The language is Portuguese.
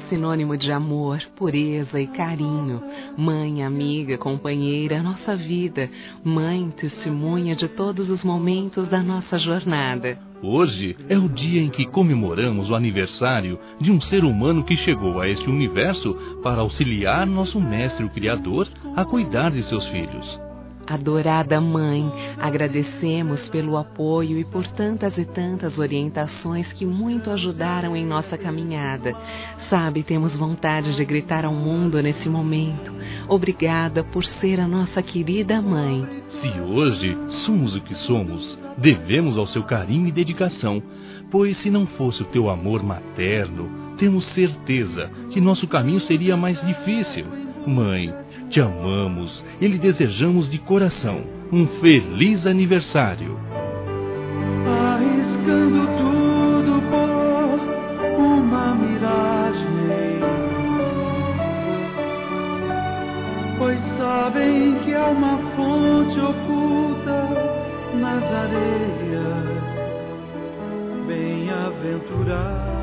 sinônimo de amor, pureza e carinho. Mãe, amiga, companheira, nossa vida. Mãe, testemunha de todos os momentos da nossa jornada. Hoje é o dia em que comemoramos o aniversário de um ser humano que chegou a este universo para auxiliar nosso Mestre, o Criador, a cuidar de seus filhos. Adorada Mãe, agradecemos pelo apoio e por tantas e tantas orientações que muito ajudaram em nossa caminhada. Sabe, temos vontade de gritar ao mundo nesse momento. Obrigada por ser a nossa querida Mãe. Se hoje somos o que somos, devemos ao seu carinho e dedicação, pois se não fosse o teu amor materno, temos certeza que nosso caminho seria mais difícil. Mãe, te amamos e lhe desejamos de coração um feliz aniversário. Arriscando tudo por uma miragem, pois sabem que há uma fonte oculta nas areias, bem-aventurado.